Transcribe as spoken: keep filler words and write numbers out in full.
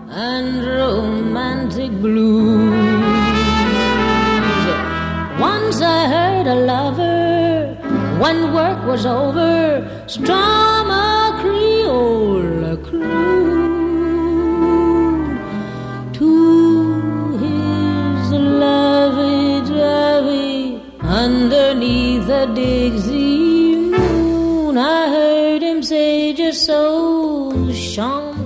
and romantic blues. Once I heard a lover, when work was over, strum a Creole croon to his lovey-dovey underneath a Dixie moon. I heard him say just so, Sean